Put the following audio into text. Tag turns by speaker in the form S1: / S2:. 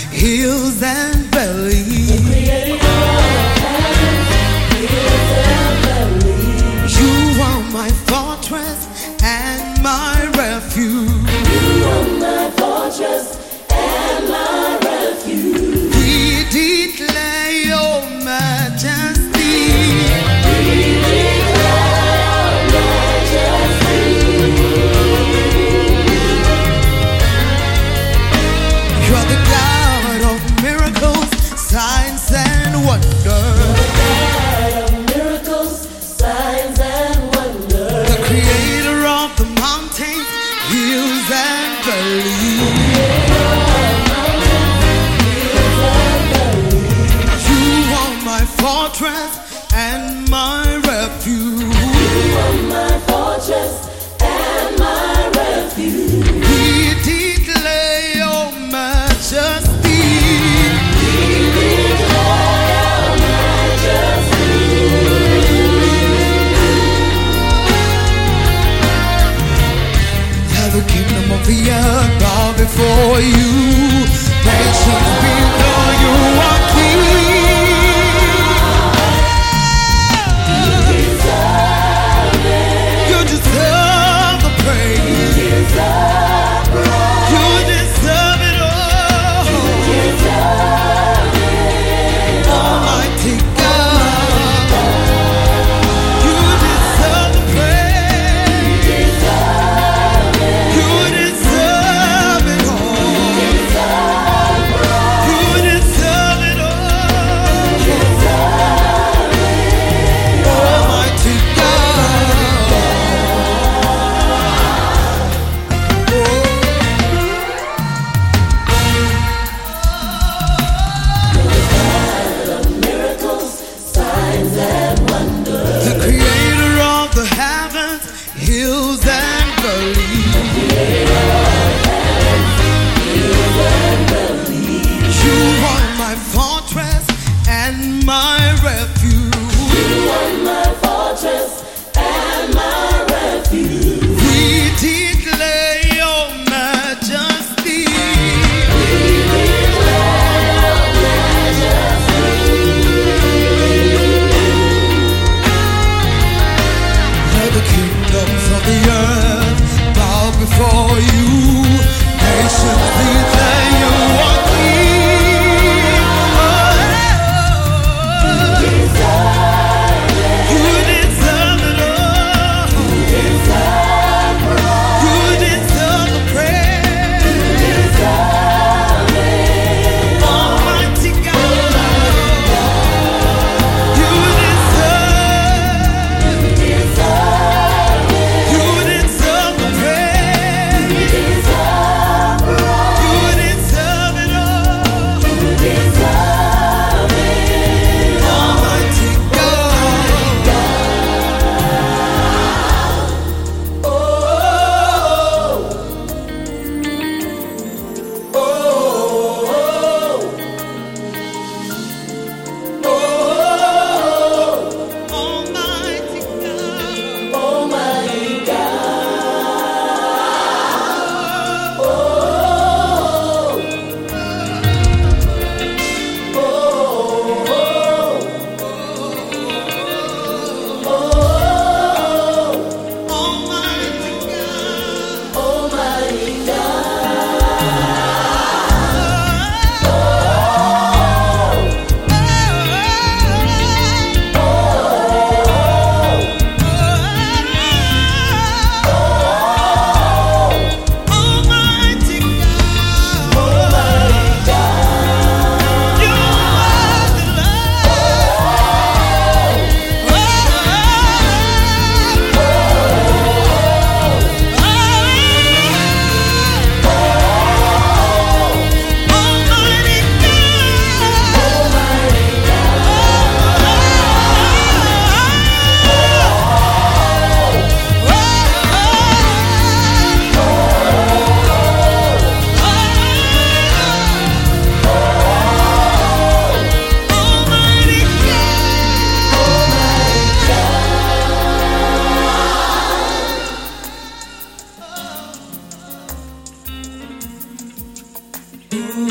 S1: hills and valleys.
S2: The creator of heavens, hills and valleys.
S1: You are my fortress and my refuge.
S2: You are my fortress and my refuge.
S1: We declare your majesty.
S2: We declare your majesty.
S1: You're the God of miracles, signs and wonders.
S2: The God of miracles, signs and wonders.
S1: The creator of the mountains, hills and valleys. You are my fortress and my refuge.
S2: You are my fortress and my refuge.
S1: We declare your majesty.
S2: We declare your majesty.
S1: Let the kingdom of the earth bow before you. Nations before you are king. You deserve the praise. You deserve it all. Almighty God. You deserve the praise. You deserve it all. You deserve it all. Almighty God.
S2: Miracles, signs and wonders.
S1: The creator of the heavens, hills and valleys. You are my fortress and my refuge.
S2: You are my fortress and my refuge.
S1: We declare your majesty.
S2: We declare your majesty.
S1: Let the kingdoms of the earth bow before you. Nations declare you are king. You deserve it all. You deserve the praise. Almighty God. You deserve the praise. You deserve it all. Almighty God. Almighty God.
S2: Almighty
S1: Almighty God.
S2: Almighty
S1: Almighty God. You are the Ooh.